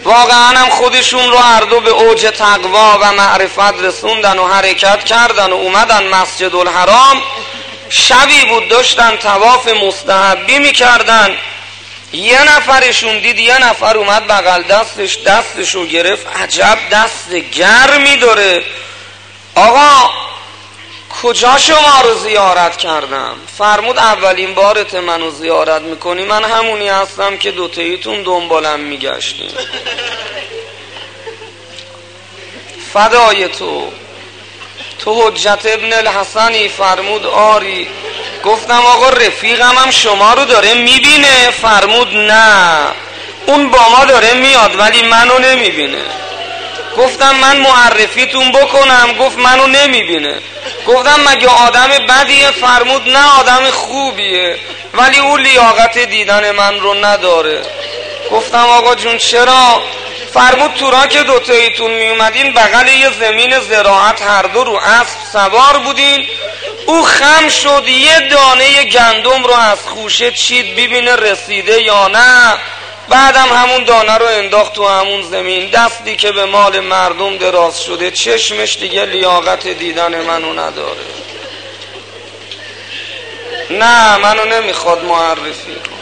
واقعا هم خودشون رو هر دو به اوج تقوا و معرفت رسوندن و حرکت کردن و اومدن مسجد الحرام. شبی بود داشتن طواف مستحبی میکردن، یه نفرشون دید یه نفر اومد بغل دستشو گرفت، عجب دست گرمی داره، آقا کجا شما رو زیارت کردم؟ فرمود اولین بارت منو زیارت میکنی؟ من همونی هستم که دوتاییتون دنبالم میگشتیم. فدای تو حجت ابن الحسنی. فرمود آری. گفتم آقا رفیقم هم شما رو داره میبینه؟ فرمود نه، اون با ما داره میاد ولی منو نمیبینه. گفتم من معرفیتون بکنم؟ گفت منو نمیبینه. گفتم مگه آدم بدیه؟ فرمود نه آدم خوبیه ولی اون لیاقت دیدن من رو نداره. گفتم آقا جون چرا؟ فرمود تو را که دوتاییتون می اومدین بغل یه زمین زراعت هر دو رو اسب سوار بودین، او خم شد یه دانه گندم رو از خوشه چید ببینه رسیده یا نه، بعدم همون دانه رو انداخت تو همون زمین. دستی که به مال مردم دراز شده، چشمش دیگه لیاقت دیدن منو نداره. نه منو نمیخواد معرفی.